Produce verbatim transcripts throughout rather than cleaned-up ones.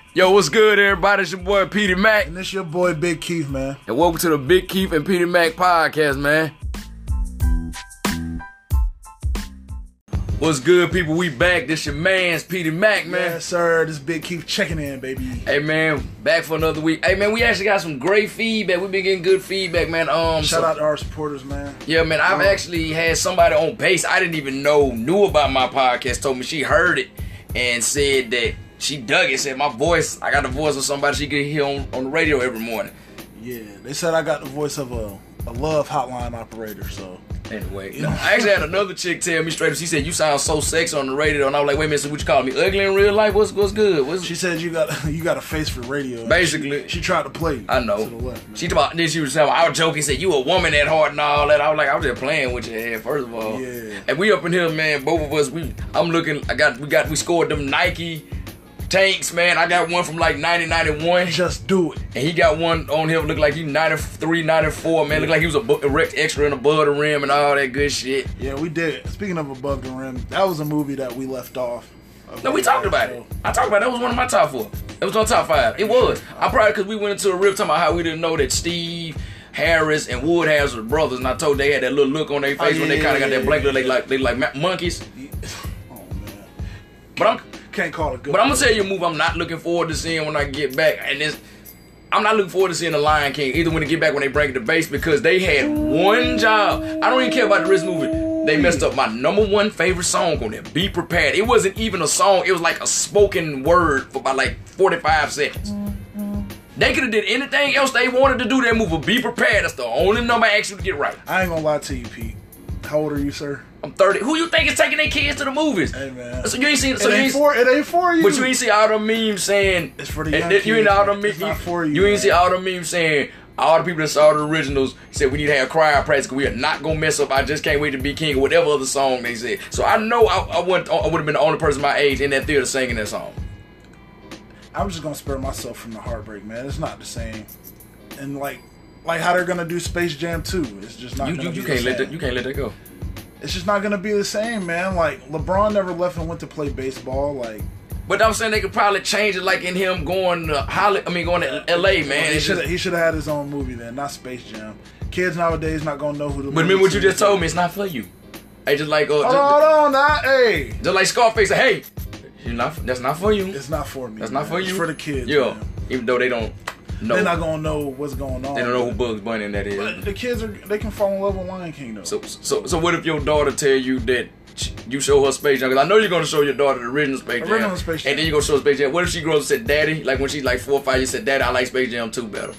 Yo, what's good, everybody? It's your boy, Petey Mac. And this your boy, Big Keith, man. And welcome to the Big Keith and Petey Mac podcast, man. What's good, people? We back. This your man's Petey Mac, man. Yes, sir. This Big Keith checking in, baby. Hey, man. Back for another week. Hey, man, we actually got some great feedback. We've been getting good feedback, man. Um, Shout so, out to our supporters, man. Yeah, man. I've um, actually had somebody on base I didn't even know knew about my podcast. Told me she heard it and said that she dug it. Said my voice, I got the voice of somebody she could hear on, on the radio every morning. Yeah, they said I got the voice of a, a love hotline operator, so. Anyway, you know. I actually had another chick tell me straight up. She said, "You sound so sexy on the radio," and I was like, "Wait a minute, so what you call me? Ugly in real life? What's what's good?" What's... She said you got you got a face for radio. Basically, she, she tried to play you. I know. To the left, she about then she was saying, I was joking, said you a woman at heart and all that. I was like, I was just playing with your head. First of all, yeah. And we up in here, man. Both of us, we I'm looking. I got we got we scored them Nike tanks, man. I got one from like nineteen ninety-one. Just do it. And he got one on him, look like he ninety-three, ninety-four, man. Look like he was a bu- erect extra and above the rim and all that good shit. Yeah, we did. Speaking of above the rim, that was a movie that we left off. No, we talked about it. I talked about it. That was one of my top four. It was on top five. It was. I probably, because we went into a riff talking about how we didn't know that Steve Harris and Woodhouse were brothers, and I told they had that little look on their face oh, yeah, when they kind of got that blank look. They like they like monkeys. Oh man. But I'm can't call it good. But I'm gonna tell you a movie I'm not looking forward to seeing when I get back, and this I'm not looking forward to seeing The Lion King either when they get back when they break the base, because they had one job. I don't even care about the rest of the movie. They messed up my number one favorite song on there. Be Prepared. It wasn't even a song. It was like a spoken word for about like forty-five seconds. They could have did anything else they wanted to do that movie. Be Prepared. That's the only number I actually get right. I ain't gonna lie to you, Pete. How old are you, sir? I'm thirty. Who you think is taking their kids to the movies? Hey man. So you ain't seen. So it, you ain't ain't, for, it ain't for you. But you ain't see all the memes saying it's for the young you kids. Ain't all the memes, it's not for you. You ain't man. see all the memes saying all the people that saw the originals said we need to have choir practice because we are not gonna mess up. I just can't wait to be king or whatever other song they said. So I know I, I wouldn't. I would have been the only person my age in that theater singing that song. I'm just gonna spare myself from the heartbreak, man. It's not the same. And like, like how they're gonna do Space Jam two. It's just not. You gonna you, you be can't the let same. that you can't let that go. It's just not gonna be the same, man. Like LeBron never left and went to play baseball. Like, but I'm saying they could probably change it, like in him going to Holly. I mean, going to L A, man. Well, he should just, he should have had his own movie then, not Space Jam. Kids nowadays not gonna know who the. But remember what you just told me. It's not for you. Hey, just like uh, hold just, on, hold on, not hey. Just like Scarface said, hey, you're not. That's not for you. It's not for me. That's man. not for you. It's for the kids. Yeah, man. even though they don't. know. They're not gonna know what's going on. They don't know who Bugs Bunny and that is. But the kids are. They can fall in love with Lion King though. So, so, so what if your daughter tell you that you show her Space Jam? Because I know you're gonna show your daughter the original Space Jam. Original Space Jam. And then you're gonna show Space Jam. What if she grows up and said, "Daddy," like when she's like four or five, you said, "Daddy, I like Space Jam two better."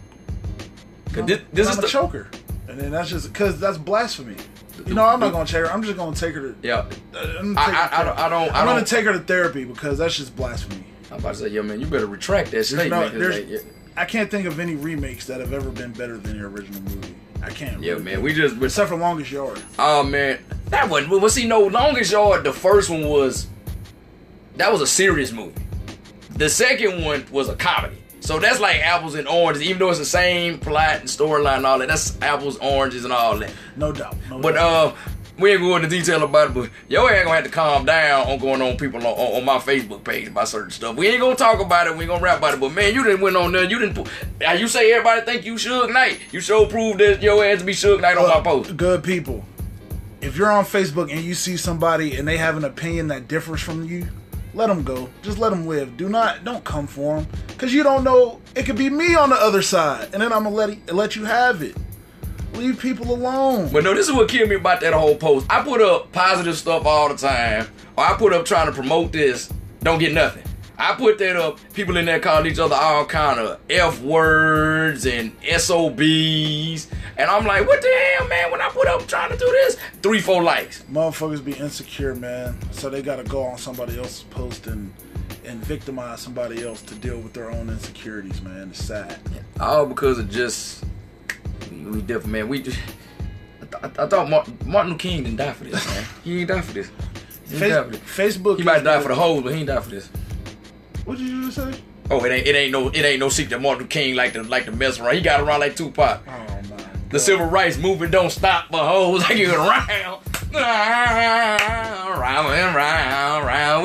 Cause I'm, this, this I'm is a the choker, and then that's just because that's blasphemy. You know, I'm not gonna take her. I'm just gonna take her to. Yeah. I'm I, I, I don't. I don't. I'm I gonna don't, take her to therapy because that's just blasphemy. I'm about to say, yo, man, you better retract that There's statement. no, 'cause, there's, like, yeah. I can't think of any remakes that have ever been better than your original movie. I can't. Yeah, really man, we just. Except for Longest Yard. Oh man, that wasn't. Well, see, no, Longest Yard. The first one was. That was a serious movie. The second one was a comedy. So that's like apples and oranges, even though it's the same plot and storyline and all that. That's apples, oranges, and all that. No doubt. No but doubt. uh, we ain't going into detail about it. But your ass gonna have to calm down on going on people on, on, on my Facebook page about certain stuff. We ain't gonna talk about it. We ain't gonna rap about it. But man, you didn't went on there. You didn't. Put, you say everybody think you Suge Knight. You sure proved that your ass to be Suge Knight on Look, my post. Good people. If you're on Facebook and you see somebody and they have an opinion that differs from you, let them go. Just let them live. Do not, don't come for them. Because you don't know, it could be me on the other side. And then I'm going to let it, let you have it. Leave people alone. But no, this is what killed me about that whole post. I put up positive stuff all the time. Or I put up trying to promote this, don't get nothing. I put that up, people in there calling each other all kind of F words and S O Bs. And I'm like, what the hell, man? When I put up trying to do this, three, four likes. Motherfuckers be insecure, man. So they got to go on somebody else's post and, and victimize somebody else to deal with their own insecurities, man. It's sad. All because of just, we, we different, man. We just, I, th- I thought Martin, Martin Luther King didn't die for this, man. He ain't die for this. He, Face- die for this. Facebook. He might die for the hoes, but he ain't die for this. What did you just say? Oh, it ain't it ain't no it ain't no secret that Martin Luther King like to like to mess around. He got around like Tupac. Oh my God. The civil rights movement don't stop for hoes. Like you around, round and round, round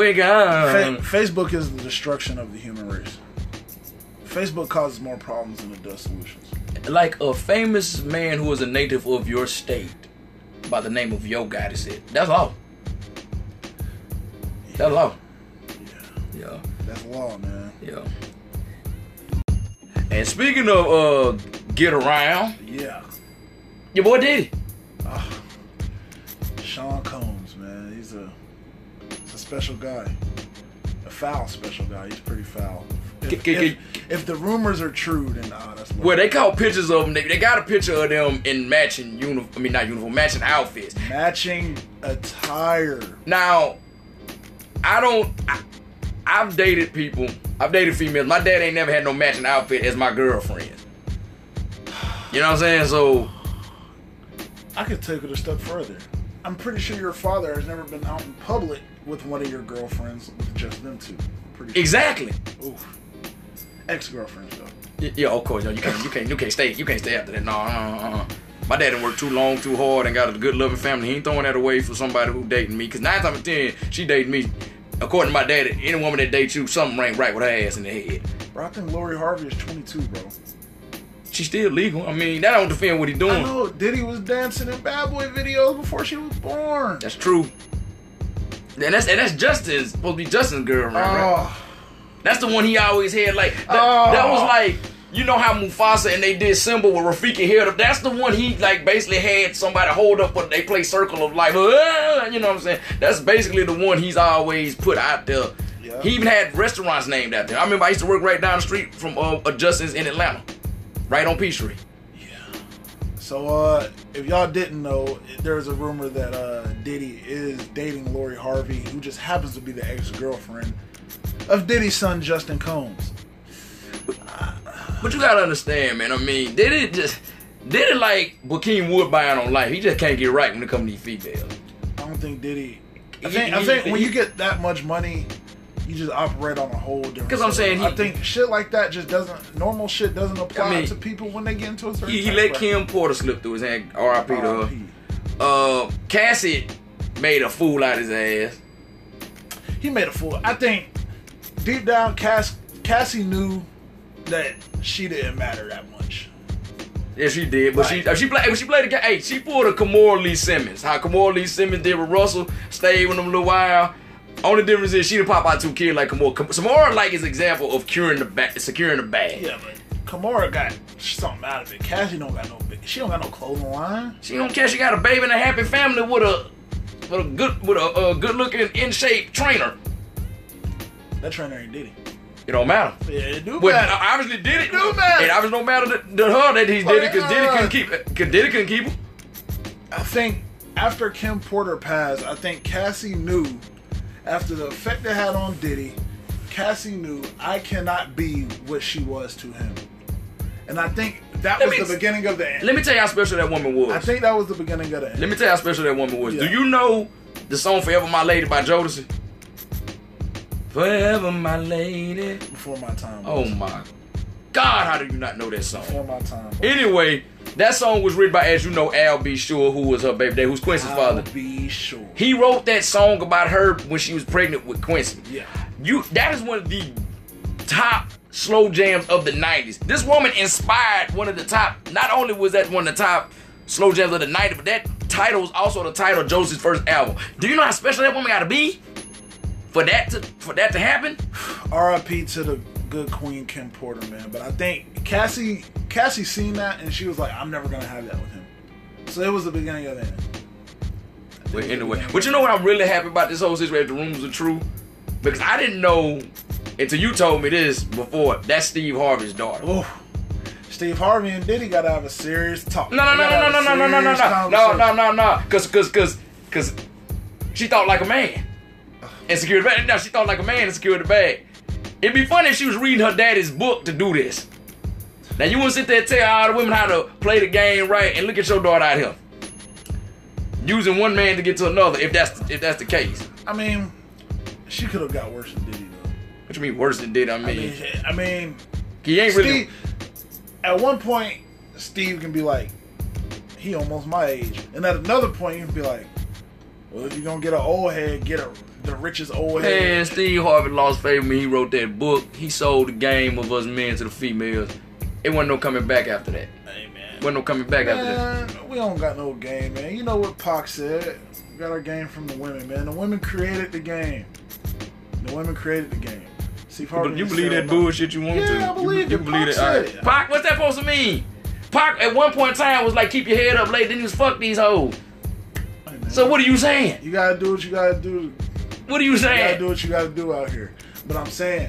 we go. Fa- Facebook is the destruction of the human race. Facebook causes more problems than it does solutions. Like a famous man who is a native of your state by the name of Yo Gotti said, that's law. Yeah. That's law. Yeah. Yeah. That's law, man. Yeah. And speaking of uh get around, Yeah. your boy Diddy. Uh, Sean Combs, man. He's a, he's a special guy. A foul special guy. He's pretty foul. If, K- K- if, if the rumors are true, then nah, that's Well, they caught pictures of them. They, they got a picture of them in matching uniform. I mean, not uniform, matching outfits. matching attire. Now, I don't. I, I've dated people. I've dated females. My dad ain't never had no matching outfit as my girlfriend. You know what I'm saying? So I could take it a step further. I'm pretty sure your father has never been out in public with one of your girlfriends with just them two. Pretty exactly. sure. Oof. Ex-girlfriends though. Y- Yeah, of course. You, know, you can't. You can't. You can't stay. You can't stay after that. No. Uh, uh, uh. My dad done worked too long, too hard, and got a good loving family. He ain't throwing that away for somebody who dating me. Cause nine times out of ten, she dating me. According to my dad, any woman that dates you, something ain't right with her ass in the head. Bro, I think Lori Harvey is twenty-two, bro. She's still legal. I mean, that don't defend what he doing. I know Diddy was dancing in Bad Boy videos before she was born. That's true. And that's and that's Justin's supposed to be Justin's girlfriend, right? Oh, That's the one he always had. Like that, Oh. that was like, you know how Mufasa and they did Simba with Rafiki held up. That's the one he like basically had somebody hold up when they play Circle of Life. "Ah," you know what I'm saying? That's basically the one he's always put out there. Yeah. He even had restaurants named out there. I remember I used to work right down the street from uh, a Justin's in Atlanta, right on Peachtree. So, uh, if y'all didn't know, there's a rumor that uh, Diddy is dating Lori Harvey, who just happens to be the ex-girlfriend of Diddy's son, Justin Combs. But you gotta understand, man. I mean, did it just did it like Bokeem Woodbine on life? He just can't get right when it comes to these females. I don't think Diddy. I He- think, I he- think when he- you get that much money, you just operate on a whole different. 'Cause I'm level. saying he- I think shit like that just doesn't. Normal shit doesn't apply I mean, to people when they get into a certain. He, he tax let bracket. Kim Porter slip through his hand. R I P to her. R I P. Uh, Cassie made a fool out of his ass. He made a fool. I think deep down, Cass, Cassie knew that she didn't matter that much. Yeah, she did, but Right. she she played she played the game. Hey, she pulled a Kimora Lee Simmons. How Kimora Lee Simmons did with Russell, stayed with him a little while. Only difference is she didn't pop out two kids like Kimora. Kimora like is example of curing the bag, securing the bag. Yeah, but Kimora got something out of it. Cassie don't got no big. She don't got no clothing line. She don't care. She got a baby and a happy family with a with a good with a, uh good looking in shape trainer. That trainer ain't Diddy. It don't matter. Yeah, it do But matter. obviously did it. It do matter. It obviously don't matter to, to her that he did it because Diddy uh, couldn't keep it. Cause Diddy couldn't keep him. I think after Kim Porter passed, I think Cassie knew, after the effect it had on Diddy, Cassie knew I cannot be what she was to him. And I think that Let was me- the beginning of the end. Let me tell you how special that woman was. I think that was the beginning of the end. Let me tell you how special that woman was. Yeah. Do you know the song "Forever My Lady" by Jodeci? Forever My Lady. Before my time. Oh my God! How do you not know that song? Before my time. Anyway, that song was written by, as you know, Al B. Sure, who was her baby daddy, who's Quincy's I'll father. be sure. He wrote that song about her when she was pregnant with Quincy. Yeah. You that is one of the top slow jams of the nineties. This woman inspired one of the top, not only was that one of the top slow jams of the nineties, but that title was also the title of Josie's first album. Do you know how special that woman gotta be for that to for that to happen? R I P to the good Queen Kim Porter, man. But I think Cassie Cassie seen that and she was like, I'm never gonna have that with him. So it was the beginning of the end. Well, anyway, but you know what I'm really happy about this whole situation? The rumors are true, because I didn't know until you told me this before. That's Steve Harvey's daughter. Oh, Steve Harvey and Diddy gotta have a serious talk. No, no, They no, gotta no, no, have no, a no, no, no, serious no, no, conversation. no, no, no, cause, cause, cause, cause, she thought like a man and secured the bag. No, she thought like a man and secured the bag. It'd be funny if she was reading her daddy's book to do this. Now you wouldn't sit there and tell all the women how to play the game right, and look at your daughter out here using one man to get to another. If that's if that's the case, I mean, she could have got worse than Diddy though. what you mean worse than did? I mean, I mean, I mean, he ain't really. Steve, at one point, Steve can be like, he almost my age, and at another point, you can be like, Well, if you're gonna get an old head, get a the richest old Man, head. Steve Harvey lost favor when he wrote that book. He sold the game of us men to the females. It wasn't no coming back after that. Hey man, Wasn't no coming back man, after that. we don't got no game, man. You know what Pac said? We got our game from the women, man. The women created the game. The women created the game. Steve Harvey. But you said believe that no. bullshit you want Yeah, to? I believe you, it. you believe Pac it. All said right. it. Pac, what's that supposed to mean? Pac at one point in time was like, keep your head up late, then he was fuck these hoes. Hey, man. So what are you saying? You gotta do what you gotta do. What are you You gotta saying? do what you gotta do out here. But I'm saying,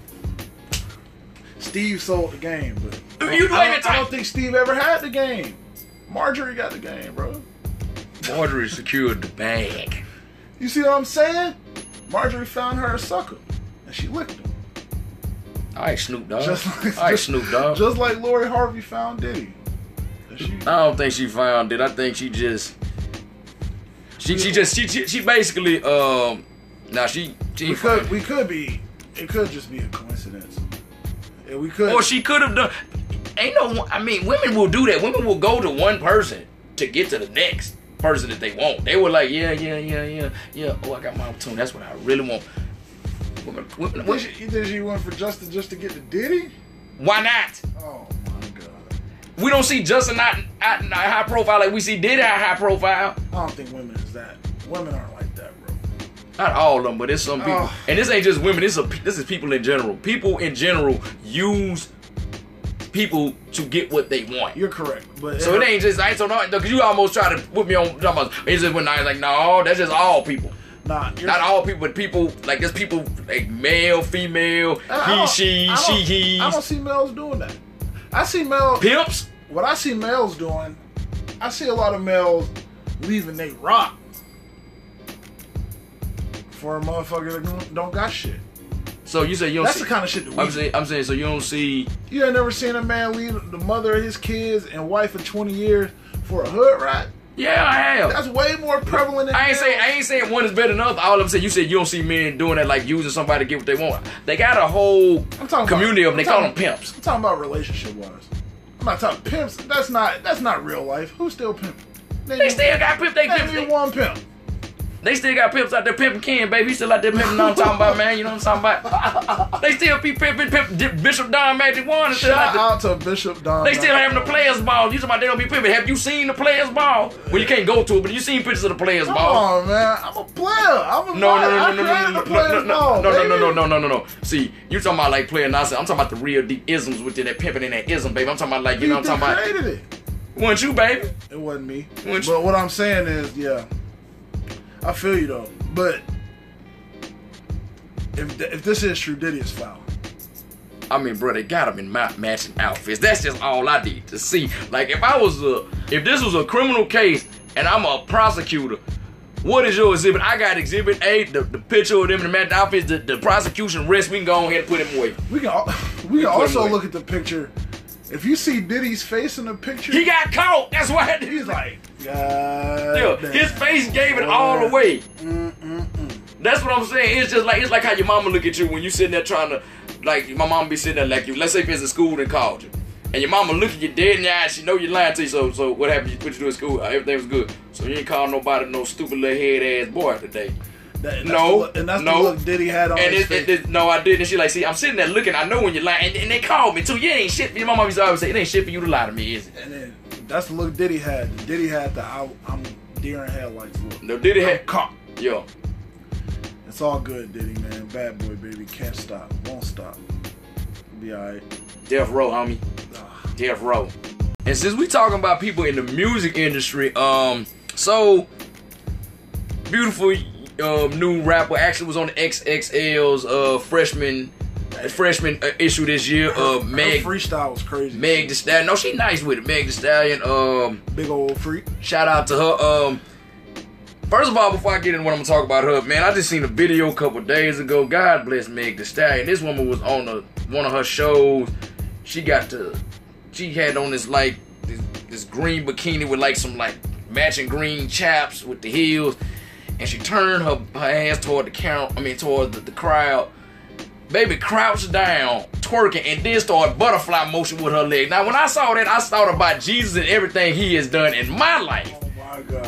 Steve sold the game, but You I, ain't don't, I don't think Steve ever had the game. Marjorie got the game, bro. Marjorie secured the bag. You see what I'm saying? Marjorie found her a sucker, and she licked him. All right, Snoop Dogg. Just like, All right, just, Snoop Dogg. just like Lori Harvey found Diddy. And she, I don't think she found it. I think she just, she she just she she, she basically um, now she she we could we could be, it could just be a coincidence. Yeah, we could. or she could have done. Ain't no. I mean, women will do that. Women will go to one person to get to the next person that they want. They were like, yeah, yeah, yeah, yeah, yeah. Oh, I got my opportunity. That's what I really want. Women, women, Did women, she, you think she went for Justin just to get the Diddy? why not? Oh my god. We don't see Justin not, not, not high profile like we see Diddy at high profile. I don't think women is that. Women aren't like that, bro. Not all of them, but it's some people. Oh. And this ain't just women. This is a, this is people in general. People in general use people to get what they want. You're correct, but So it ain't just I ain't so not because you almost try to put me on. Talking about, it's just when I was like, no, that's just all people. Nah, you're, Not all people, but people like there's people like male, female, I he, don't- she, I she, don't- he, I don't see males doing that. I see males. pimps. What I see males doing, I see a lot of males leaving they rock for a motherfucker that don't- don't got shit. So you say you don't That's see. the kind of shit that we I'm do. saying, I'm saying, so you don't see. You ain't never seen a man leave the mother of his kids and wife of twenty years for a hood rat? Yeah, I have. That's way more prevalent than I ain't males. saying I ain't saying one is better than other. All I'm saying, you said you don't see men doing that, like using somebody to get what they want. They got a whole I'm talking community about, of them. They I'm call talking- them pimps. I'm talking about relationship wise. I'm not talking pimps. That's not that's not real life. Who's still pimping? Name They me- still got pimps. They name pimps. me They, one pimp. they still got pimps out there pimping Ken, baby. He still out there pimping. You know what I'm talking about, man? You know what I'm talking about? They still be pimping, pimping Bishop Don Magic One. Still out Shout there. out to Bishop Don. They still having the players ball. You talking about they don't be pimping? Have you seen the players ball? Well, you can't go to it, but you seen pictures of the players Come ball. on, man. I'm a player. I'm a No, no, player. no, I no, no, created no, the no, no, players no, ball, no, no, no, baby. no, no, no, no, no. See, you talking about like playing nonsense. I'm talking about the real deep isms within that pimping and that ism, baby. I'm talking about like, you know what I'm talking about? created it. Wasn't you, baby? It wasn't me. Which- But what I'm saying is, yeah, I feel you though. But if th- if this is true, Diddy is foul. I mean, bro, they got them in ma- matching outfits. That's just all I need to see. Like, if I was a, if this was a criminal case and I'm a prosecutor, what is your exhibit? I got exhibit A, the, the picture of them in the matching outfits. The, the prosecution risk. We can go ahead and put him away. We can al- we can put him also away. look at the picture. If you see Diddy's face in the picture, He got caught. That's why. he's like, God Yeah, damn. his face gave it all away. Mm-mm-mm. That's what I'm saying. It's just like it's like how your mama look at you when you sitting there trying to, like my mama be sitting there like you. Let's say if it's a school that called you, and your mama look at you dead in your eyes. She know you're lying to you. So so what happened? You put you to a school. Everything was good. So you ain't call nobody no stupid little head ass boy today. That, and that's No, the look, and that's no. the look Diddy had on And his it, face. it, it, no, I didn't. She like, see, I'm sitting there looking. I know when you're lying, and, and they called me too. You ain't shit. Your mama used to always say, it ain't shit for you to lie to me, is it? And then that's the look Diddy had. Diddy had the I, I'm deer in headlights look. No, did it I'm have? caught. Yo, It's all good, Diddy, man. Bad boy, baby. Can't stop. Won't stop. Be alright. death row, homie. Death row. And since we talking about people in the music industry, um, so beautiful um, new rapper actually was on the X X L's uh freshman freshman uh, issue this year. Uh, Her Meg freestyle was crazy. Meg Thee Stallion. No, she nice with it. Meg Thee Stallion. Um, Big old freak. shout out to her. Um, first of all, before I get into what I'm gonna talk about her, man, I just seen a video a couple days ago. God bless Meg Thee Stallion. This woman was on a, one of her shows. She got to, she had on this like this, this green bikini with like some like matching green chaps with the heels, and she turned her, her ass toward the count. I mean toward the, the crowd. Baby crouched down, twerking, and then started butterfly motion with her leg. Now, when I saw that, I thought about Jesus and everything he has done in my life. Oh my God. You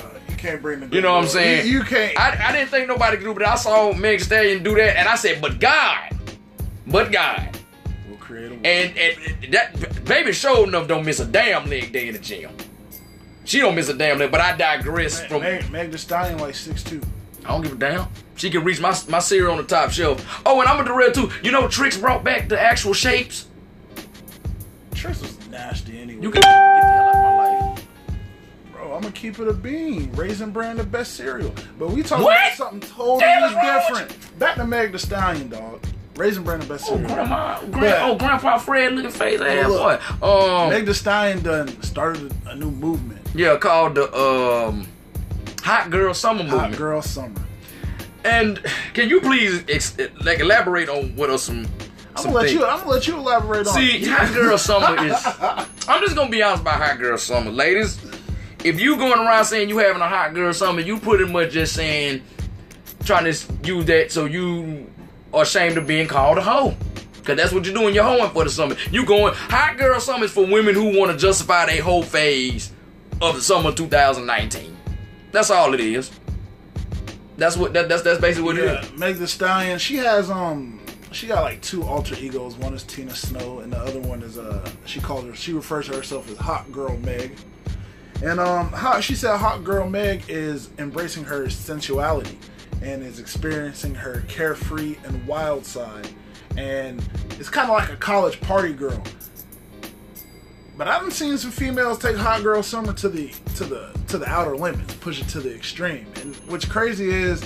can't bring the good You know what I'm Lord. saying? You, you can't. I, I didn't think nobody could do it, but I saw Meg Thee Stallion do that, and I said, but God, but God. We'll create a And, and that baby sure enough don't miss a damn leg day in the gym. She don't miss a damn leg, but I digress Meg, from. Meg, Meg Thee Stallion like six two. I don't give a damn. She can reach my my cereal on the top shelf. Oh, and I'm a derail too. You know, Trix brought back the actual shapes. Trix was nasty anyway. You can, you can get the hell out of my life. Bro, I'm gonna keep it a bean. Raisin Bran the best cereal. But we talking What? about something totally Damn, what's wrong with different. Back to Meg Thee Stallion, dog. Raisin Bran the best Oh, cereal. grandma, But- grand, oh, Grandpa Fred looking face ass look, boy. Um, Meg Thee Stallion done started a new movement. yeah, called the um, Hot Girl Summer Hot Movement. Girl Summer. And can you please ex- like elaborate on what are some? I'm some gonna let things? you. I'm gonna let you elaborate on. See, it. Hot Girl Summer is. I'm just gonna be honest about Hot Girl Summer, ladies. If you going around saying you having a Hot Girl Summer, you pretty much just saying, trying to use that so you are ashamed of being called a hoe. Cause that's what you're doing. You're hoeing for the summer. You going Hot Girl Summer is for women who want to justify their whole phase of the summer two thousand nineteen. That's all it is. That's what that, that's that's basically what it Yeah, is. Meg Thee Stallion. She has um. She got like two alter egos. One is Tina Snow, and the other one is uh. She calls her. She refers to herself as Hot Girl Meg. And um, how she said Hot Girl Meg is embracing her sensuality and is experiencing her carefree and wild side, and it's kind of like a college party girl. But I haven't seen some females take Hot Girl Summer to the to the to the outer limits, push it to the extreme. And what's crazy is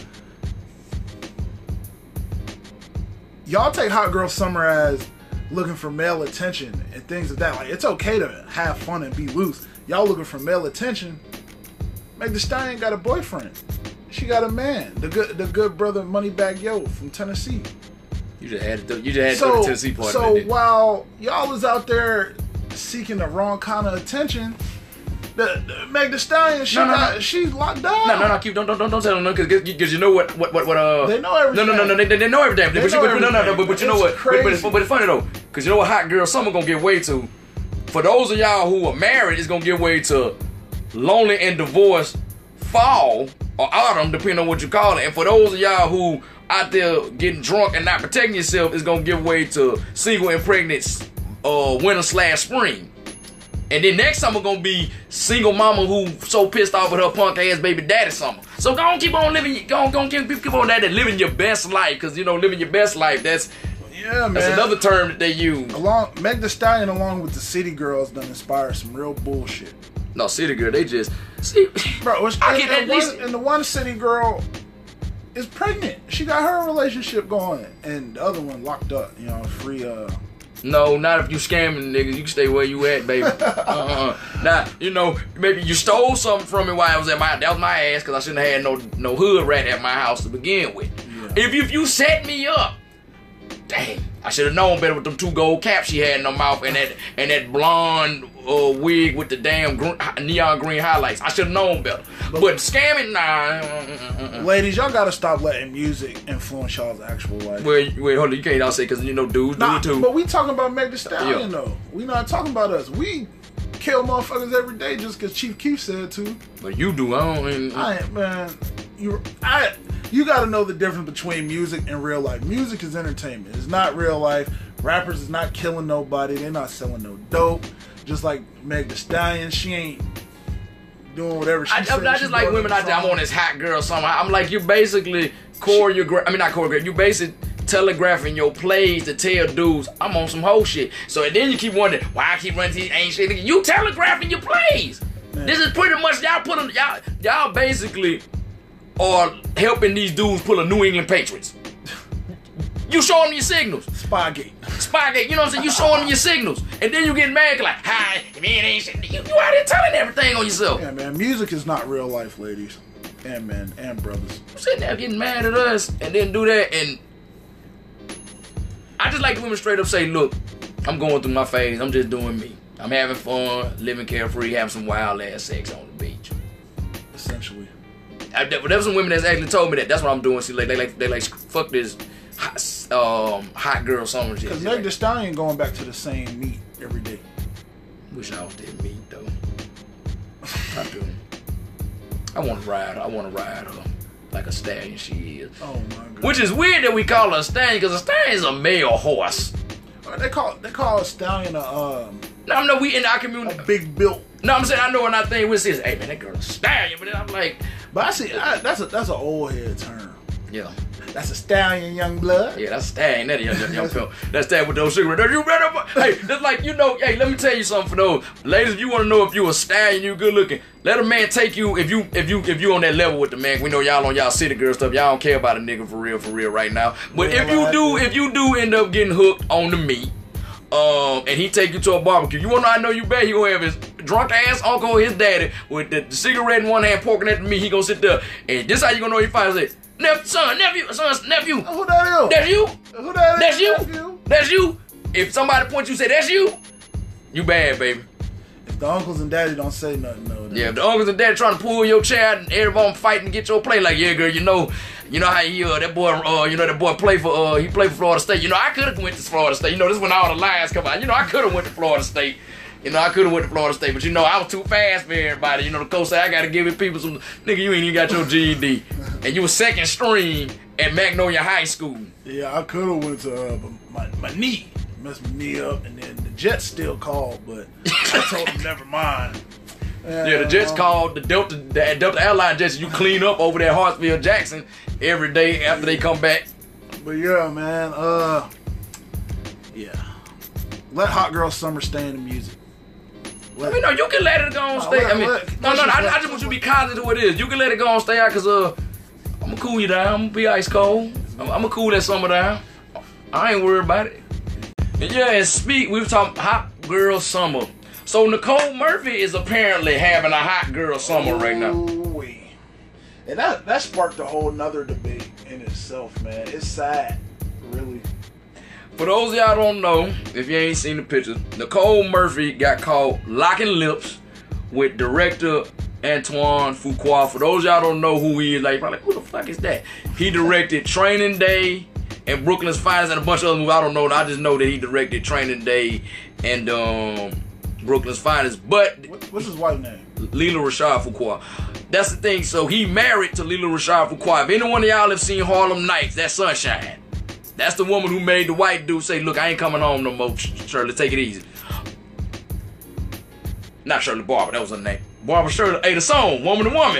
y'all take Hot Girl Summer as looking for male attention and things of that. Like, it's okay to have fun and be loose. Y'all looking for male attention. Meg Thee Stallion got a boyfriend. She got a man. The good the good brother Moneybagg Yo from Tennessee. You just had to, you just had to So, go to Tennessee part so of that. while y'all is out there seeking the wrong kind of attention, the, the Meg Thee Stallion, she No, no, got, no. she's locked down. No, no, no, keep don't don't don't don't tell them no, because because you know what what what what uh. They know everything. No, no, no, no, they, they know everything. They but know you, but, no, no, no, everything. but, but you know It's what? But, but, crazy. it's, but it's funny though, because you know what, Hot Girl Summer gonna give way to. For those of y'all who are married, it's gonna give way to lonely and divorced fall or autumn, depending on what you call it. And for those of y'all who out there getting drunk and not protecting yourself, it's gonna give way to single and pregnant uh, winter slash spring. And then next summer gonna be single mama who so pissed off with her punk ass baby daddy summer. So go on, keep on living, go on, go on, keep, keep on that and living your best life, cause you know living your best life. That's Yeah, man. that's another term that they use. Along Meg Thee Stallion, along with the City Girls, done inspired some real bullshit. No, City Girl, they just see. Bro, it's, I and, can at and one, least- and the one City Girl is pregnant. She got her relationship going, and the other one locked up. You know, free. Uh, No, not if you scamming niggas. You can stay where you at, baby. uh-uh. Now, you know, maybe you stole something from me while I was at my, that was my ass, because I shouldn't have had no no hood rat at my house to begin with. Yeah. If, you, if you set me up, dang, I should have known better with them two gold caps she had in her mouth and that and that blonde uh, wig with the damn green, neon green highlights. I should have known better. But scamming, nah. Mm-mm-mm. ladies, y'all gotta stop letting music influence y'all's actual life. Wait, wait, hold on. You can't all say because, you know, dudes Nah, do it too. but we talking about Meg Thee Stallion Yeah. though. We not talking about us. We kill motherfuckers every day just because Chief Keef said to. But you do. I don't. And, I ain't, man. You, I, you got to know the difference between music and real life. Music is entertainment. It's not real life. Rappers is not killing nobody. They're not selling no dope. Just like Meg Thee Stallion, she ain't doing whatever she I, said I, I she just like doing women in out the there. I'm song. on this hot girl summer. I'm like, you basically choreograph. I mean, not choreograph. You basically telegraphing your plays to tell dudes I'm on some whole shit. So and then you keep wondering why I keep running to these ain't shit. You telegraphing your plays. Man. This is pretty much y'all put them. Y'all y'all basically are helping these dudes pull a New England Patriots. You show them your signals. Spygate. Spygate, you know what I'm saying? You showing them your signals. And then you get mad like, hi, man, ain't shit. You, you out here telling everything on yourself. Yeah, man. Music is not real life, ladies and men and brothers. You sitting there getting mad at us and then do that. And I just like the women straight up say, look, I'm going through my phase. I'm just doing me. I'm having fun, living carefree, having some wild ass sex on the beach. Essentially. I, there there was some women that's actually told me that. That's what I'm doing. See, like they like they like fuck this hot, um, hot girl summer shit. Because Just Meg like, Thee Stallion going back to the same meat every day. wish I was that meat though. I do. I want to ride her. I want to ride her like a stallion she is. Oh my god. Which is weird that we call her a stallion because a stallion is a male horse. They call they call a stallion a um. Now I know we in our community. A big built. No, I'm saying I know when I think we say, hey man, that girl a stallion, but then I'm like, but I see I, that's a that's an old head term. Yeah. That's a stallion, young blood. Yeah, that's a stallion. That young, young, young film. That's that with those cigarettes. You better, hey, that's like, you know, hey, let me tell you something for those ladies. If you want to know if you a stallion, you good looking, let a man take you. If you, if you, if you on that level with the man, we know y'all on y'all city girl stuff. Y'all don't care about a nigga for real, for real right now. But Yeah, if you I do, do. if you do end up getting hooked on the meat, um, and he take you to a barbecue, you want to know I know you bet he gonna have his drunk ass uncle or his daddy with the, the cigarette in one hand, poking at the meat. He gonna sit there, and this how you gonna know he finally say, Nep- son, nephew, son, nephew. Who that is? That's you. Who that is? That's you. nephew? That's you. If somebody points you and say that's you, you bad, baby. If the uncles and daddy don't say nothing, no. Yeah, if the uncles and daddy trying to pull your chair and everyone fighting to get your play, like, yeah, girl, you know, you know how he, uh, that boy, uh, you know, that boy play for, uh, he played for Florida State. You know, I could have went to Florida State. You know, this is when all the lies come out. You know, I could have went to Florida State. You know, I could have went to Florida State, but you know, I was too fast for everybody. You know, the coach said, I got to give it people some, nigga, you ain't even got your G E D. And you was second string at Magnolia High School. Yeah, I could have went to uh, my my knee, messed my knee up, and then the Jets still called, but I told them never mind. And, Yeah, the Jets um, called the Delta, the Delta Airline Jets. You clean up over there, Hartsfield Jackson, every day after they come back. But yeah, man, uh, yeah. Let Hot Girl Summer stay in the music. Let, I mean, no, you can let it go on No, stay. let- I mean, let- no, no, let's no, I, just I just want you to be positive to what it is. You can let it go on stay out, cause uh, I'm gonna cool you down. I'm gonna be ice cold. I'm, I'm gonna cool that summer down. I ain't worried about it. And yeah, and speak, we were talking hot girl summer. So Nicole Murphy is apparently having a hot girl summer right now. Ooh-wee. And that that sparked a whole nother debate in itself, man. It's sad, really. For those of y'all who don't know, if you ain't seen the pictures, Nicole Murphy got caught locking lips with director Antoine Fuqua. For those of y'all who don't know who he is, like, probably like, who the fuck is that? He directed Training Day and Brooklyn's Finest and a bunch of other movies. I don't know. I just know that he directed Training Day and um, Brooklyn's Finest. But What, what's his wife's name? Lila Rashad Fuqua. That's the thing. So he married to Lila Rashad Fuqua. If any one of y'all have seen Harlem Nights, that's Sunshine. That's the woman who made the white dude say, look, I ain't coming home no more, Shirley, take it easy. Not Shirley Barber, that was her name. Barbara Shirley, hey, the song, Woman to Woman.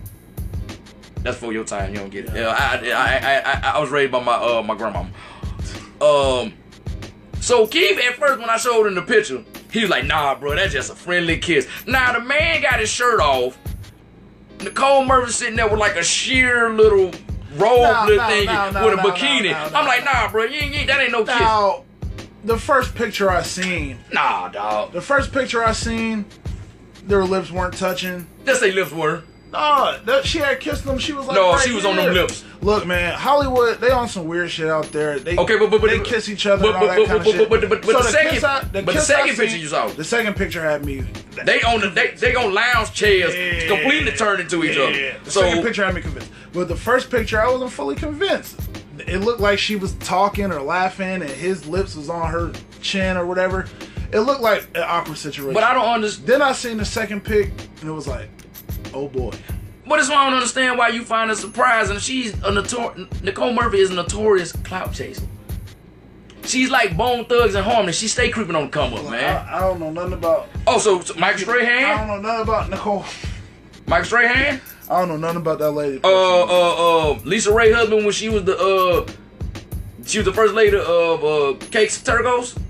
That's for your time, you don't get it. Yeah, I, I, I, I, I was raised by my uh my grandmama. Um, so Keith, at first, when I showed him the picture, he was like, nah, bro, that's just a friendly kiss. Now, the man got his shirt off. Nicole Murphy sitting there with like a sheer little robe No, little no, thing no, no, with a no, bikini. no, no, no, I'm like, no. nah, bro, you ain't, you ain't, that ain't no kiss. Now, the first picture I seen, Nah, dog. the first picture I seen, their lips weren't touching. That's they lips were. No, that she had kissed them. She was like, No, right she was on them here. lips. Look, man, Hollywood, they on some weird shit out there. They, Okay, but- but- but- they kiss each other but- and all but- that but- kind of but- shit. but- but- but So the the second- kiss I- but the kiss second I picture seen- you saw. The second picture had me. They on the they they on lounge chairs Yeah. completely turned into each Yeah. other. The So second picture had me convinced. But the first picture, I wasn't fully convinced. It looked like she was talking or laughing, and his lips was on her chin or whatever. It looked like an awkward situation. but I don't understand. Then I seen the second pic, and it was like, oh boy. But that's why I don't understand why you find it surprising. She's a notor- Nicole Murphy is a notorious clout chaser. She's like Bone Thugs and Harmony. She stay creeping on the come up, man. I, I don't know nothing about. Oh, so, so Mike I Strahan? don't know nothing about Nicole. Mike Strahan? I don't know nothing about that lady. Uh, uh, uh, Lisa Ray husband when she was the uh, she was the first lady of uh, Cakes Turgos.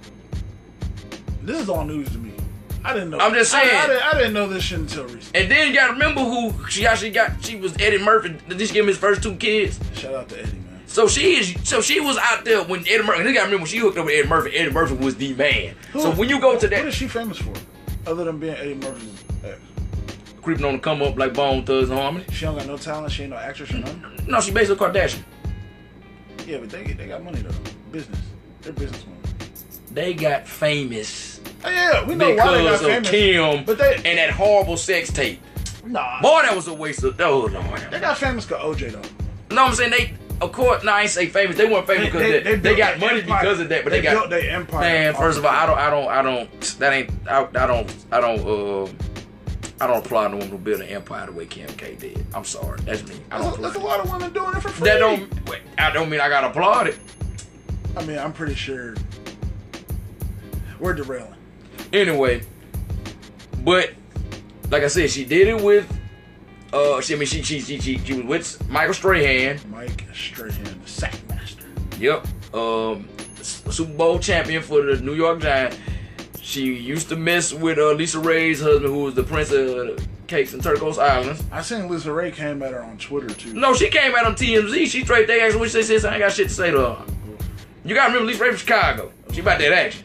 This is all news to me. I didn't know. I'm just I- saying. I, didn't, I didn't know this shit until recently. And then you gotta remember who she actually got. She was Eddie Murphy. Did she give him his first two kids? Shout out to Eddie, man. So she is. So she was out there when Eddie Murphy. You gotta remember when she hooked up with Eddie Murphy. Eddie Murphy was the man. Who- So when you go to What that is she famous for? Other than being Eddie Murphy's ex. creeping on the come up like Bone Thugs and Harmony. She don't got no talent. She ain't no actress or nothing. No, she basically Kardashian. Yeah, but they they got money though. Business. They're businesswomen. They got famous Oh, yeah, we know why they got because of famous. Kim But they and that horrible sex tape. nah. Boy, that was a waste of. Oh They Lord. got famous because O J though. No, I'm saying they. Of course, no, I ain't say famous. They weren't famous because they, they, built got their money empire. because of that. But they, got built their empire. man. off First of of all, it. I don't, I don't, I don't. That ain't. I, I don't. I don't. Uh, I don't applaud no woman who build an empire the way Kim K did. I'm sorry, that's me. I don't There's, applaud. there's a lot of women doing it for free. That don't. Wait, I don't mean I gotta applaud it. I mean, I'm pretty sure we're derailing. Anyway, but like I said, she did it with. Uh, she I mean she she she she, she was with Michael Strahan. Mike Strahan, the Sackmaster. Yep. Um, Super Bowl champion for the New York Giants. She used to mess with uh, Lisa Ray's husband, who was the Prince of Cakes and Turcos Islands. I seen Lisa Ray came at her on Twitter too. No, she came out on T M Z. She straight. They asked her what she said. I ain't got shit to say to her. You gotta remember Lisa Ray from Chicago. She about that action.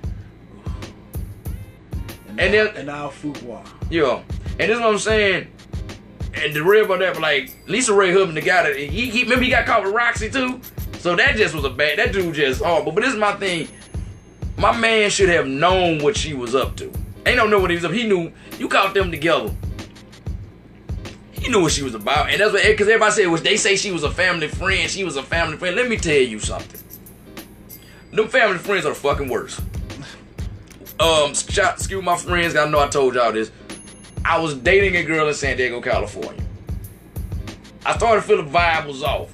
And, And now, then- and now Fuqua. Yo, and this is what I'm saying. And the real about that, but like Lisa Ray husband, the guy that he, he remember he got caught with Roxy too. So that just was a bad. That dude just horrible. But this is my thing. My man should have known what she was up to. Ain't no know what he was up. He knew. You caught them together. He knew what she was about, and that's what because everybody said was they say she was a family friend. She was a family friend. Let me tell you something. Them family friends are the fucking worst. Um, shout, excuse my friends. I know I told y'all this. I was dating a girl in San Diego, California. I started feeling the vibe was off.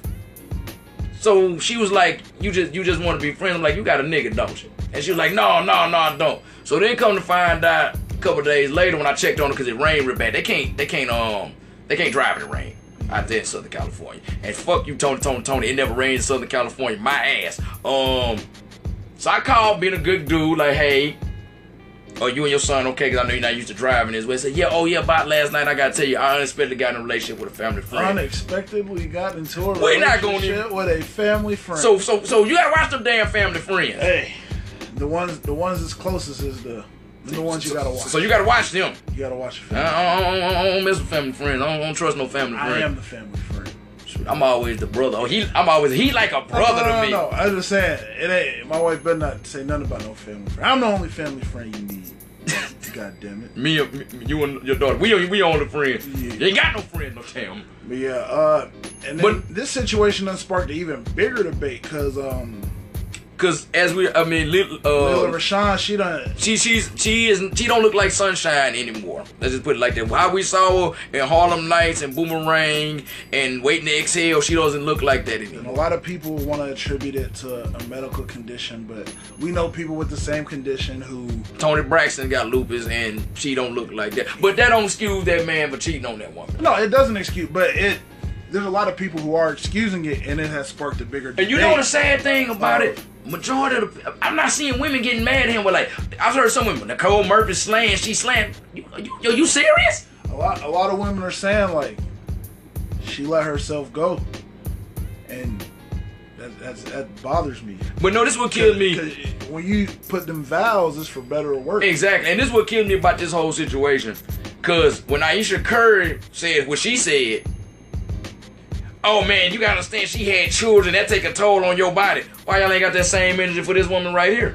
So she was like, "You just, you just want to be friends." I'm like, "You got a nigga, don't you?" And she was like, "No, no, no, I don't." So then come to find out a couple days later when I checked on her because it rained real bad. They can't, they can't, um, they can't drive in the rain out there in Southern California. And fuck you, Tony, Tony, Tony. It never rained in Southern California. My ass. Um, so I called, being a good dude, like, "Hey, are you and your son okay? Because I know you're not used to driving this way." I said, "Yeah, oh yeah, about last night, I gotta tell you, I unexpectedly got in a relationship with a family friend." Unexpectedly got into a We're not gonna relationship even- with a family friend. So, so, so you gotta watch them damn family friends. hey, the ones, the ones that's closest is the, the ones you gotta watch. So you gotta watch them. you gotta watch I your don't, family. I don't, I don't mess with family friends. I don't, I don't trust no family I friends. am the family friend. I'm always the brother. Oh, he, I'm always he like a brother no, no, to me. No, no, I'm just saying, it ain't. My wife better not say nothing about no family friend. I'm the only family friend you need. God damn it. Me, and- me, you and your daughter, we we only friends. Yeah. You ain't got no friends, no damn. But yeah, uh, and then But- this situation done sparked an even bigger debate because um, Cause as we, I mean, little, Lila uh, Rashawn, she done. she she's she isn't she don't look like Sunshine anymore. Let's just put it like that. How we saw her in Harlem Nights and Boomerang and Waiting to Exhale, she doesn't look like that And a anymore. lot of people want to attribute it to a medical condition, but we know people with the same condition who. Tony Braxton got lupus and she don't look like that. But that don't excuse that man for cheating on that woman. No, it doesn't excuse, but it. There's a lot of people who are excusing it, and it has sparked a bigger debate. And you know the sad thing about it? Majority of the, I'm not seeing women getting mad at him. But like, I've heard some women, Nicole Murphy slaying, she slaying. You, you, yo, you serious? A lot, a lot of women are saying like, she let herself go, and that, that's, that bothers me. But no, this is what killed me. 'Cause when you put them vows, it's for better or worse. Exactly, and this is what killed me about this whole situation. Cause when Aisha Curry said what she said, oh man, you gotta understand she had children, that take a toll on your body. Why y'all ain't got that same energy for this woman right here?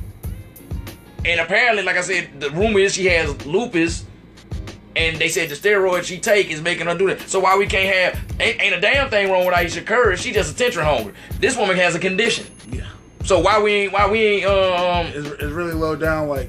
And apparently, like I said, the rumor is she has lupus, and they said the steroids she take is making her do that. So why we can't have, ain't, ain't a damn thing wrong with Aisha Curry, she just attention hungry. This woman has a condition. Yeah, So why we ain't, why we ain't, um, it's, it's really low down. Like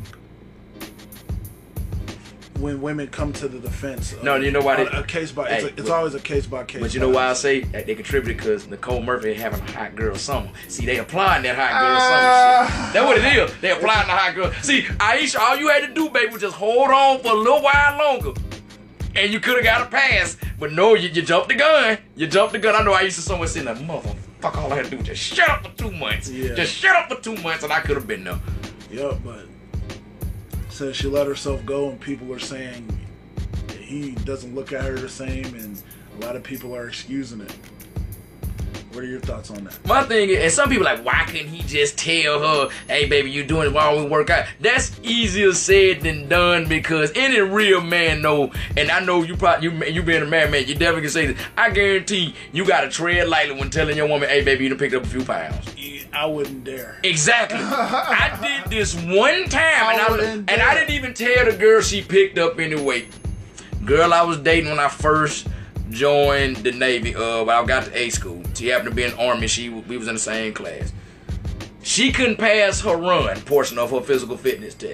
when women come to the defense. Of, No, you know why they- on a case by. Hey, It's, a, it's but- always a case by case. But you know why I say that they contributed? Because Nicole Murphy having a hot girl summer. See, they applying that hot girl Ah. summer shit. That's what it is. They applying the hot girl. See, Aisha, all you had to do, baby, was just hold on for a little while longer. And you could have got a pass. But no, you, you jumped the gun. You jumped the gun. I know Aisha somewhere sitting there, motherfucker, all I had to do was just shut up for two months. Yeah. Just shut up for two months and I could have been there. Yep, but says she let herself go, and people are saying that he doesn't look at her the same, and a lot of people are excusing it. What are your thoughts on that? My thing is, and some people are like, why couldn't he just tell her, hey baby, you doing it, why don't we work out? That's easier said than done, because any real man know, and I know you probably, you, you being a married man, you definitely can say this. I guarantee you gotta tread lightly when telling your woman, hey baby, you done picked up a few pounds. I wouldn't dare. Exactly. I did this one time, and I I, wouldn't and I dare. didn't even tell the girl she picked up any weight. Girl I was dating when I first joined the Navy, uh, when I got to A school. She happened to be in the Army. She we was in the same class. She couldn't pass her run portion of her physical fitness test.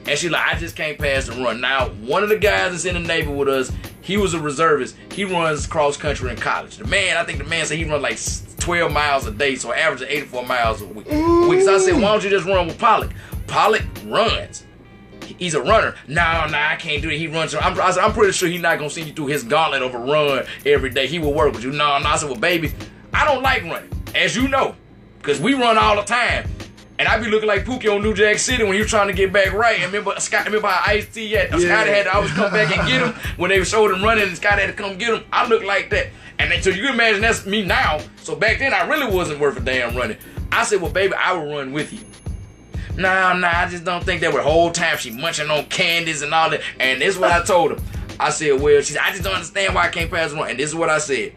And she like, I just can't pass and run. Now, one of the guys that's in the Navy with us, he was a reservist. He runs cross country in college. The man, I think the man said he runs like twelve miles a day, so average of eighty-four miles a week. week. So I said, why don't you just run with Pollock? Pollock runs. He's a runner. No, no, I can't do it. He runs. I'm, I said, I'm pretty sure he's not going to see you through his gauntlet of a run every day. He will work with you. No, no. I said, well, baby, I don't like running, as you know, because we run all the time. And I be looking like Pookie on New Jack City when he was trying to get back right. And remember, Scott, remember how Ice-T had, yeah. Scott had to always come back and get him when they showed him running and Scott had to come get him. I look like that. And then, so you can imagine that's me now. So back then, I really wasn't worth a damn running. I said, well, baby, I will run with you. Nah, nah, I just don't think that the whole time she munching on candies and all that. And this is what I told her. I said, well, she said, I just don't understand why I can't pass one. And this is what I said.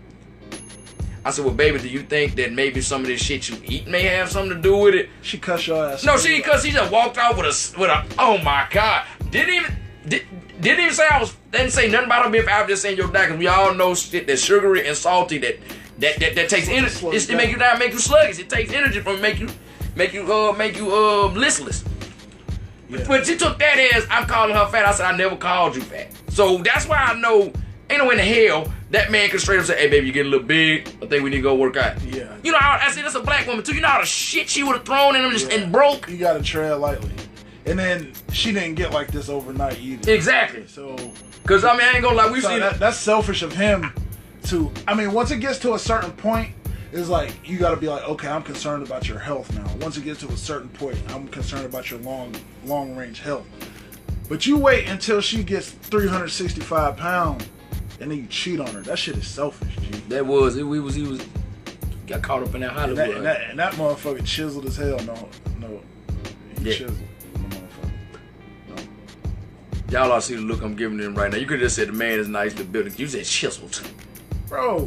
I said, well, baby, do you think that maybe some of this shit you eat may have something to do with it? She cussed your ass. No, she didn't cuss. She just walked off with a, with a, oh my God. Didn't even, did, didn't even say I was, didn't say nothing about me if I was just saying your dad, because we all know shit that's sugary and salty that, that, that, that takes energy. It, it make you down, make you sluggish. It takes energy from make you, make you, uh, make you, uh, listless. Yeah. But she took that as, I'm calling her fat. I said, I never called you fat. So that's why I know, ain't no in the hell that man can straight up say, hey, baby, you getting a little big. I think we need to go work out. Yeah. You know, I, I see that's a black woman, too. You know how the shit she would have thrown in him just, yeah. and broke? You got to tread lightly. And then she didn't get like this overnight either. Exactly. So. Because, I mean, I ain't gonna lie. We've so seen that. That's selfish of him to, I mean, once it gets to a certain point, it's like, you got to be like, okay, I'm concerned about your health now. Once it gets to a certain point, I'm concerned about your long, long range health. But you wait until she gets three hundred sixty-five pounds. And then you cheat on her. That shit is selfish, G. That was it. We was he was got caught up in that Hollywood. And that, and that, and that motherfucker chiseled as hell. No, no, he yeah. chiseled. The motherfucker. No. Y'all all see the look I'm giving him right now. You could have just said the man is nice, the building. You said chiseled, bro.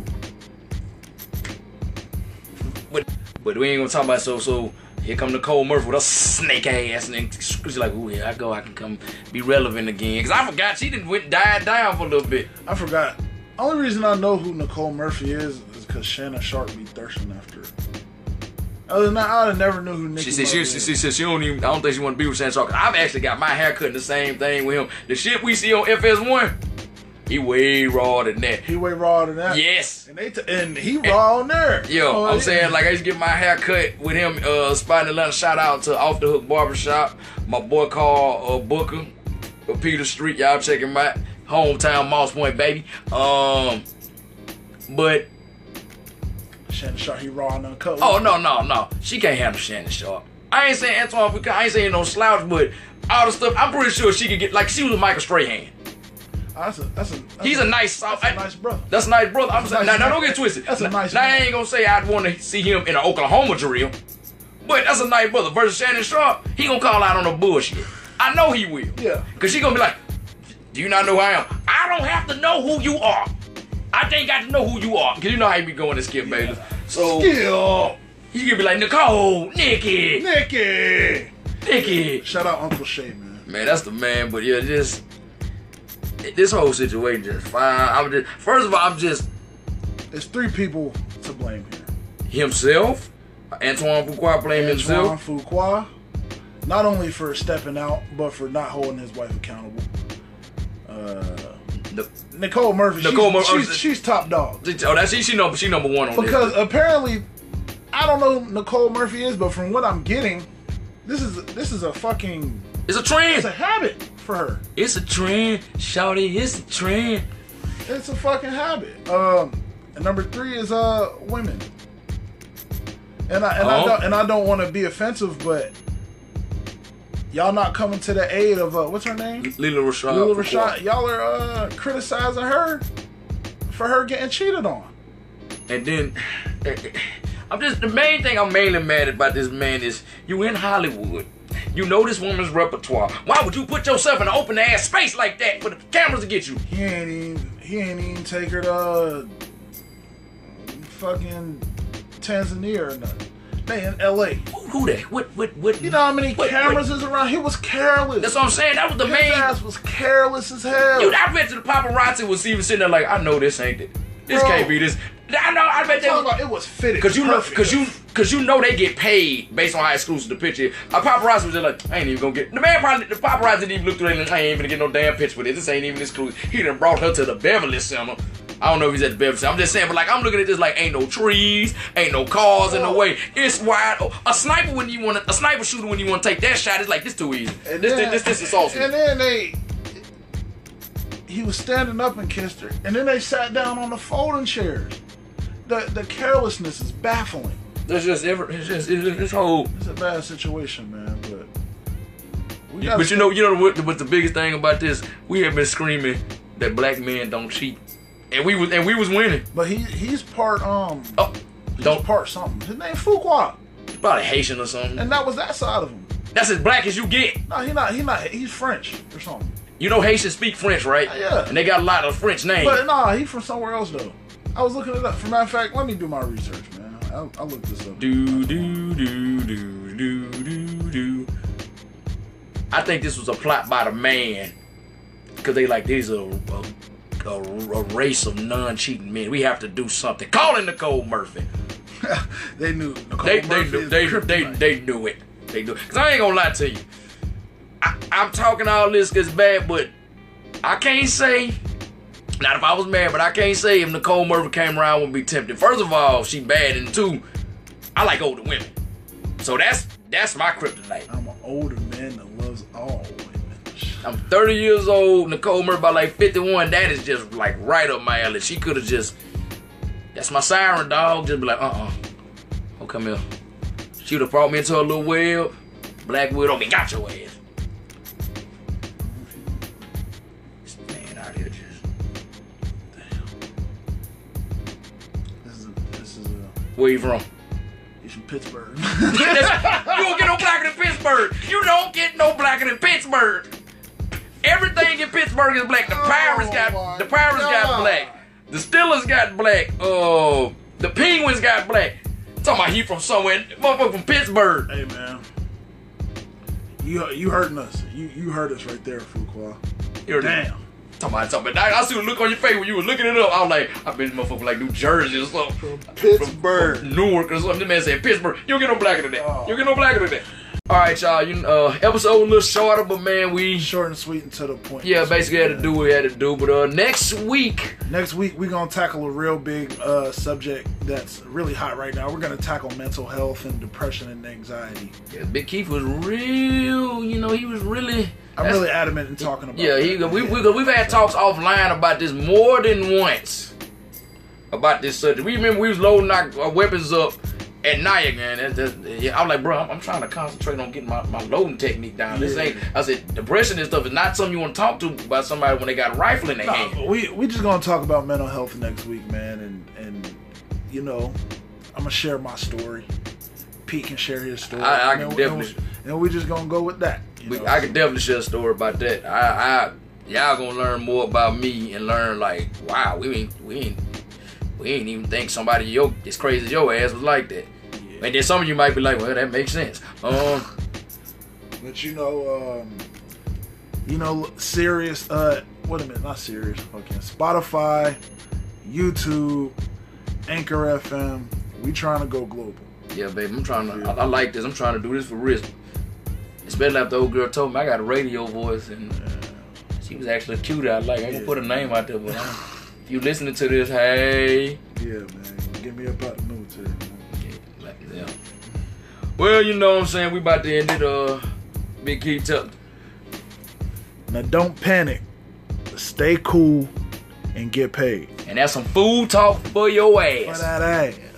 But but we ain't gonna talk about so so. Here come Nicole Murphy with a snake ass, and then she's like, "Ooh, here I go. I can come be relevant again." Because I forgot she didn't went died down for a little bit. I forgot. Only reason I know who Nicole Murphy is is because Shannon Sharp be thirsting after her. Other than that, I never knew who Nicki She said she, is. she, she said she don't even. I don't think she want to be with Shannon Sharp. I've actually got my hair cut the same thing with him. The shit we see on F S one. He way raw than that. He way raw than that. Yes. And they t and he raw and, on there. Yo, oh, I'm yeah. saying like I used to get my hair cut with him. Uh, spot in Atlanta. Shout out to Off the Hook Barbershop. My boy called uh, Booker, uh, Peter Street. Y'all check him out. Hometown Moss Point, baby. Um, but Shannon Sharp, he raw and uncut. Oh no, no, no. She can't handle Shannon Sharp. I ain't saying Antoine Fuqua. I ain't saying no slouch, but all the stuff. I'm pretty sure she could get like she was with Michael Strahan. That's a, that's a, that's He's a, a nice, that's I, a nice brother. That's a nice brother. I'm saying, nice now, now don't get twisted. That's a nice. Now, now man. I ain't gonna say I'd want to see him in an Oklahoma drill, but that's a nice brother. Versus Shannon Sharp, he gonna call out on the bullshit. I know he will. Yeah. Cause she gonna be like, do you not know who I am? I don't have to know who you are. I ain't got to know who you are. Cause you know how he be going to Skip Bayless. So Skill. He's gonna be like, Nicole, Nikki, Nikki, Nikki. Shout out Uncle Shay, man. Man, that's the man. But yeah, just. This whole situation just fine. I'm just first of all, I'm just. There's three people to blame here. Himself, Antoine Fuqua blamed himself. Antoine Fuqua, not only for stepping out, but for not holding his wife accountable. Uh, the, Nicole Murphy, Nicole she's, Murphy, she's, she's top dog. Oh, that's she. She number she number one on because this. apparently, I don't know who Nicole Murphy is, but from what I'm getting, this is this is a fucking. It's a trend. It's a habit for her. It's a trend, shawty. It's a trend. It's a fucking habit. Um, and number three is uh women. And I and oh. I don't and I don't want to be offensive, but y'all not coming to the aid of uh what's her name? Lila Rashad. Lila Rashad. Y'all are uh criticizing her for her getting cheated on. And then I'm just the main thing I'm mainly mad about this man is you in Hollywood. You know this woman's repertoire. Why would you put yourself in an open ass space like that for the cameras to get you? He ain't even he ain't even take her to uh, fucking Tanzania or nothing. They in L A. Who, who that? What what what? You know how many what, cameras what? is around? He was careless. That's what I'm saying. That was the His main. ass was careless as hell. Dude, I bet you the paparazzi was even sitting there like, I know this ain't it. This Bro, can't be this. I know. I bet they was, was. it was fitted. Cause you know, perfect. cause you, Cause you know they get paid based on how exclusive the picture is. A paparazzi was just like, I ain't even gonna get the man probably the paparazzi didn't even look through it and I ain't even gonna get no damn picture with it. This ain't even exclusive. He done brought her to the Beverly Center. I don't know if he's at the Beverly Center. I'm just saying, but like I'm looking at this like ain't no trees, ain't no cars in the way. It's wide. Oh, a sniper when you want a sniper shooter when you want to take that shot, it's like this too easy. And this, then, this, this, this is awesome. And then they, he was standing up and kissed her, and then they sat down on the folding chairs. The the carelessness is baffling. There's just every, it's just it's this whole. It's a bad situation, man. But we but you know, you know what? What's the biggest thing about this? We have been screaming that black men don't cheat, and we was and we was winning. But he he's part um. Oh, he's don't part something. His name Fuqua, probably Haitian or something. and that was that side of him. That's as black as you get. No, he not. He not. He's French or something. You know Haitians speak French, right? Yeah. And they got a lot of French names. But nah, he from somewhere else though. I was looking it up. For matter of fact, let me do my research, man. I'll, I'll look this up. Do do do do do do do. I think this was a plot by the man, cause they like these are a, a, a race of non-cheating men. We have to do something. Call in Nicole Murphy. They knew. Nicole They Murphy they is knew, they the they kryptonite. they knew it. They knew. Cause I ain't gonna lie to you. I, I'm talking all this cause it's bad, but I can't say. Not if I was married, but I can't say if Nicole Murphy came around would be tempted. First of all, she bad, and two, I like older women. So that's that's my kryptonite. I'm an older man that loves all women. I'm thirty years old. Nicole Murphy by like fifty-one. That is just like right up my alley. She could have just. That's my siren, dog. Just be like, uh uh. Oh, come here. She would have brought me into her little web. Black Widow, me got your ass. This man out here just. This is a, this is a. Where you from? He's from Pittsburgh. You don't get no blacker than Pittsburgh. You don't get no blacker than Pittsburgh. Everything in Pittsburgh is black. The Pirates Oh got my the Pirates got God. black. The Steelers got black. Uh, the Penguins got black. Talking about he from somewhere, motherfucker from Pittsburgh. Hey man, you you hurting us. You you hurt us right there, Fuqua. You're Damn. Talking about talking about. I see the look on your face when you were looking it up. I was like, I've been motherfucker from like New Jersey or something. From Pittsburgh. From Newark or something. The man said Pittsburgh. You don't get no blacker than that. Oh. You don't get no blacker than that. All right, y'all. You uh, episode a little shorter, but man, we Short and sweet and to the point. yeah basically had to do what we had to do. But uh, next week, Next week we're gonna tackle a real big uh, subject that's really hot right now. We're gonna tackle mental health and depression and anxiety. yeah, Big Keith was real. You know, he was really. I'm that's- really adamant in talking about. Yeah, that. he, we, we, we've had talks offline about this more than once. About this subject. We remember we was loading our, our weapons up at night, man. That's, that's, yeah, I was like, bro, I'm, I'm trying to concentrate on getting my, my loading technique down. This Yeah. ain't, I said, depression and stuff is not something you want to talk to about somebody when they got a rifle in their Nah, hand. we we just gonna talk about mental health next week, man, and and you know, I'm gonna share my story. Pete can share his story. I- I and can then- definitely- And we just gonna go with that. you We, know, I so- can definitely share a story about that. I, I, y'all gonna learn more about me and learn like, wow, we ain't, we ain't, we ain't even think somebody yo as crazy as your ass was like that. Yeah. And then some of you might be like, well, that makes sense. Um, But you know, um, you know, serious. Uh, wait a minute, not serious. Okay, Spotify, YouTube, Anchor F M. We trying to go global. yeah, baby, I'm trying to. I, I like this. I'm trying to do this for real. Especially after the old girl told me I got a radio voice and she was actually cute. I like. I ain't gonna put her name out there, but I'm, if you listening to this, hey. Yeah, man. Get me up out the military. Man. Yeah, like, yeah. Well, you know what I'm saying. We about to end it. Uh, Big Keith tell. Now, don't panic. Stay cool and get paid. And that's some food talk for your For ass. that ass.